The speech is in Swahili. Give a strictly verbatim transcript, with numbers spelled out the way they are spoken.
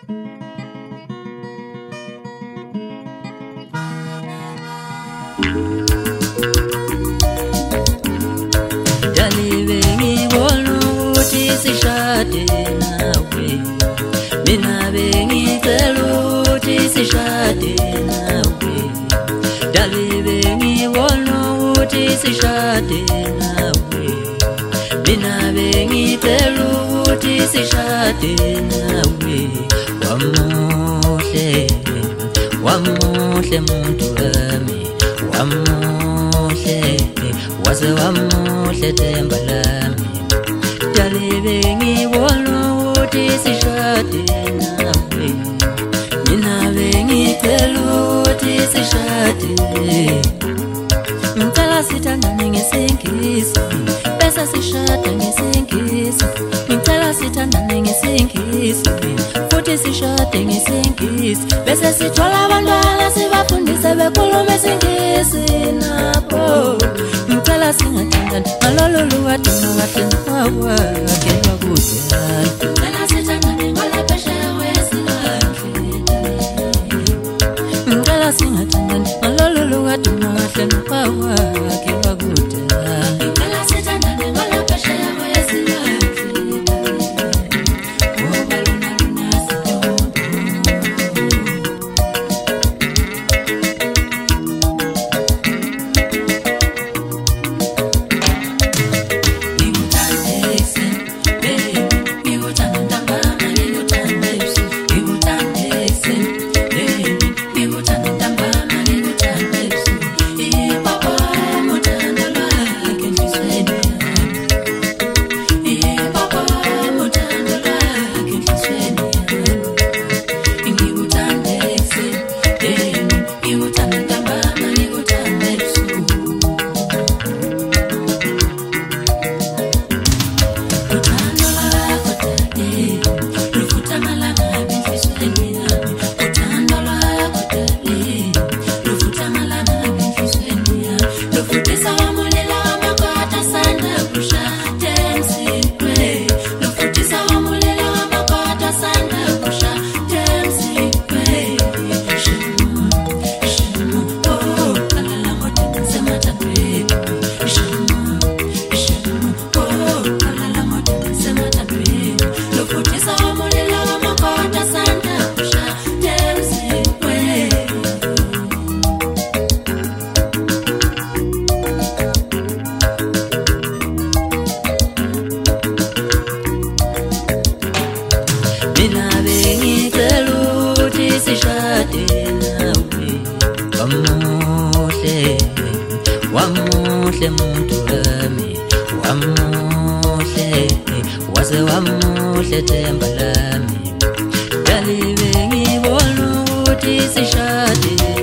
Daliwe ngibona ukuthi sishade nawe, mina bengicela ukuthi sishade nawe. Daliwe ngibona ukuthi sishade nawe, mina bengicela ukuthi sishade nawe. Wamuhle, wamuhle muntu wami, wamuhle, waze wamuhle themba lami. Daliwe ngibona ukuthi sishade nawe, mina bengicela ukuthi sishade. Ngicela sithandane ngesingisi, bese sishada ngesingisi. Ngicela sithandane ngesingisi, futhi sishade ngesingisi. Bese sithola abantwana sibafundise bekhulume isingisi nabo. Ngicela singathandani ngalolu lwadu kahle nawa kelwa kude. Ngicela sithandane ngalaphesheya wezilwandle. Ngicela singathandani ngalolu lwadu kahle nawa kelwa kude. Ngicela sithandane ngalaphesheya wezilwandle. Ngoba lona lunasidumbu. Mina bengicela ukuthi sishade nawe. Wamuhle, wamuhle muntu wami, wamuhle, waze wamuhle themba lami. Daliwe ngibona ukuthi sishade